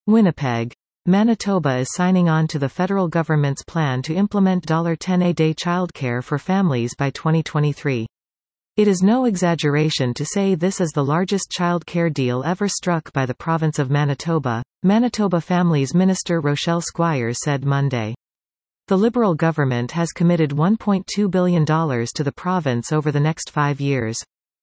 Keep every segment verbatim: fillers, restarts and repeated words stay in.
Winnipeg. Manitoba is signing on to the federal government's plan to implement ten dollars a day childcare for families by twenty twenty-three. It is no exaggeration to say this is the largest child care deal ever struck by the province of Manitoba, Manitoba Families Minister Rochelle Squires said Monday. The Liberal government has committed one point two billion dollars to the province over the next five years.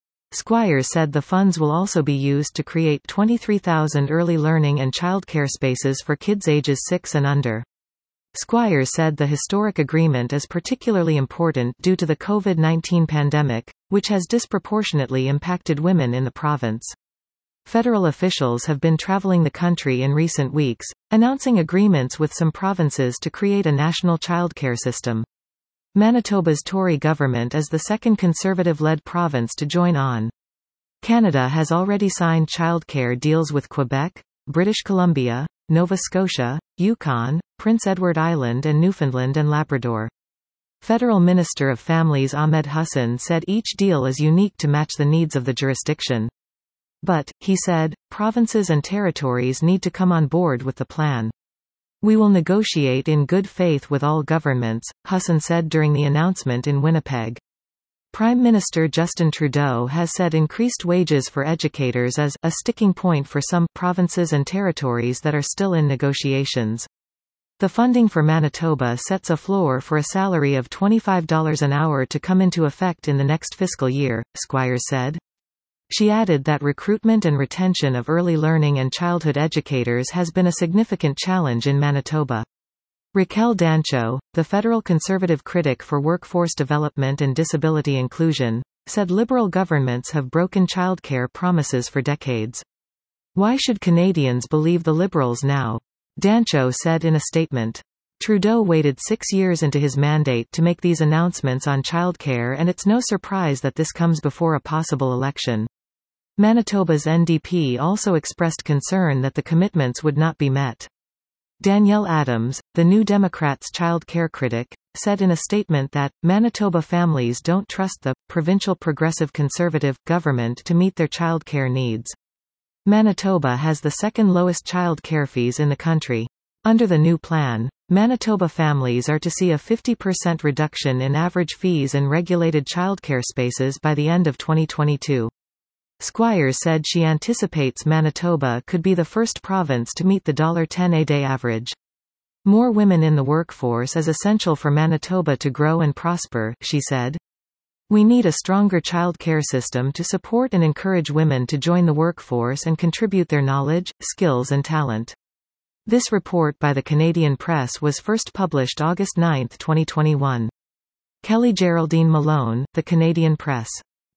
Squires said the funds will also be used to create twenty-three thousand early learning and childcare spaces for kids ages six and under. Squires said the historic agreement is particularly important due to the COVID nineteen pandemic, which has disproportionately impacted women in the province. Federal officials have been traveling the country in recent weeks, announcing agreements with some provinces to create a national childcare system. Manitoba's Tory government is the second Conservative-led province to join on. Canada has already signed childcare deals with Quebec, British Columbia, Nova Scotia, Yukon, Prince Edward Island and Newfoundland and Labrador. Federal Minister of Families Ahmed Hussein said each deal is unique to match the needs of the jurisdiction. But, he said, provinces and territories need to come on board with the plan. We will negotiate in good faith with all governments, Hussein said during the announcement in Winnipeg. Prime Minister Justin Trudeau has said increased wages for educators is a sticking point for some provinces and territories that are still in negotiations. The funding for Manitoba sets a floor for a salary of twenty-five dollars an hour to come into effect in the next fiscal year, Squires said. She added that recruitment and retention of early learning and childhood educators has been a significant challenge in Manitoba. Raquel Dancho, the federal Conservative critic for workforce development and disability inclusion, said Liberal governments have broken childcare promises for decades. Why should Canadians believe the Liberals now? Dancho said in a statement. Trudeau waited six years into his mandate to make these announcements on childcare, and it's no surprise that this comes before a possible election. Manitoba's N D P also expressed concern that the commitments would not be met. Danielle Adams, the New Democrats' child care critic, said in a statement that, Manitoba families don't trust the provincial Progressive Conservative government to meet their child care needs. Manitoba has the second lowest child care fees in the country. Under the new plan, Manitoba families are to see a fifty percent reduction in average fees in regulated childcare spaces by the end of twenty twenty-two. Squires said she anticipates Manitoba could be the first province to meet the ten dollars a day average. More women in the workforce is essential for Manitoba to grow and prosper, she said. We need a stronger child care system to support and encourage women to join the workforce and contribute their knowledge, skills and talent. This report by the Canadian Press was first published August ninth, twenty twenty-one. Kelly Geraldine Malone, The Canadian Press.